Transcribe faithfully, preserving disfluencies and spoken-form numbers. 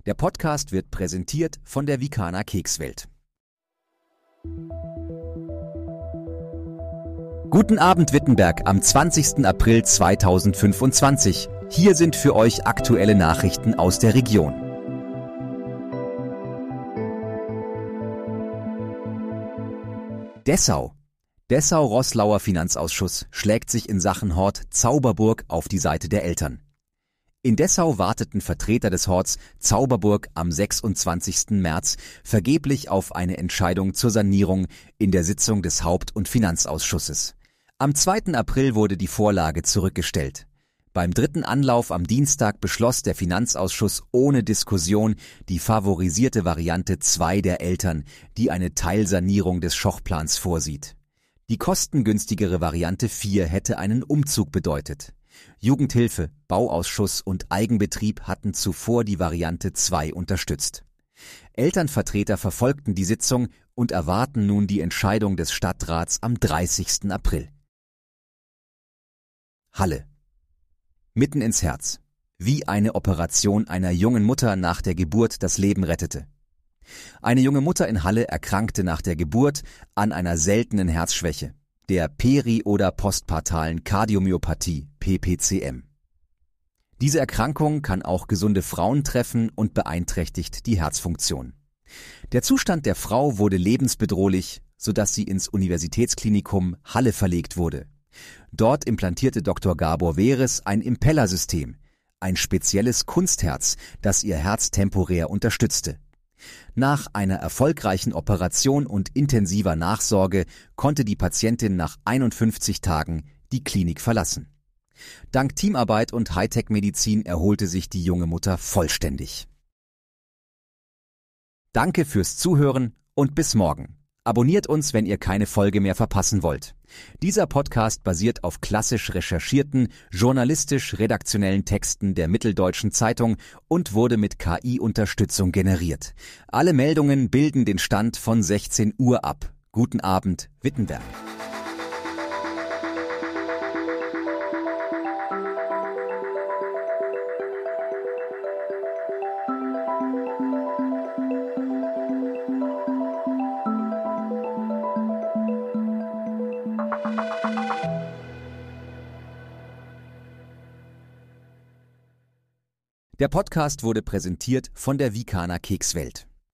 Der Podcast wird präsentiert von der Vikana Kekswelt. Guten Abend Wittenberg am zwanzigsten April zweitausendfünfundzwanzig. Hier sind für euch aktuelle Nachrichten aus der Region. Dessau. Dessau-Roßlauer Finanzausschuss schlägt sich in Sachen Hort Zauberburg auf die Seite der Eltern. In Dessau warteten Vertreter des Horts Zauberburg am sechsundzwanzigsten März vergeblich auf eine Entscheidung zur Sanierung in der Sitzung des Haupt- und Finanzausschusses. Am zweiten April wurde die Vorlage zurückgestellt. Beim dritten Anlauf am Dienstag beschloss der Finanzausschuss ohne Diskussion die favorisierte Variante zwei der Eltern, die eine Teilsanierung des Schochplans vorsieht. Die kostengünstigere Variante vier hätte einen Umzug bedeutet. Jugendhilfe, Bauausschuss und Eigenbetrieb hatten zuvor die Variante zwei unterstützt. Elternvertreter verfolgten die Sitzung und erwarten nun die Entscheidung des Stadtrats am dreißigsten April. Halle. Mitten ins Herz. Wie eine Operation einer jungen Mutter nach der Geburt das Leben rettete. Eine junge Mutter in Halle erkrankte nach der Geburt an einer seltenen Herzschwäche, der peri- oder postpartalen Kardiomyopathie, P P C M. Diese Erkrankung kann auch gesunde Frauen treffen und beeinträchtigt die Herzfunktion. Der Zustand der Frau wurde lebensbedrohlich, sodass sie ins Universitätsklinikum Halle verlegt wurde. Dort implantierte Doktor Gabor Veres ein Impellersystem, ein spezielles Kunstherz, das ihr Herz temporär unterstützte. Nach einer erfolgreichen Operation und intensiver Nachsorge konnte die Patientin nach einundfünfzig Tagen die Klinik verlassen. Dank Teamarbeit und Hightech-Medizin erholte sich die junge Mutter vollständig. Danke fürs Zuhören und bis morgen. Abonniert uns, wenn ihr keine Folge mehr verpassen wollt. Dieser Podcast basiert auf klassisch recherchierten, journalistisch-redaktionellen Texten der Mitteldeutschen Zeitung und wurde mit K I-Unterstützung generiert. Alle Meldungen bilden den Stand von sechzehn Uhr ab. Guten Abend, Wittenberg. Der Podcast wurde präsentiert von der Vikana Kekswelt.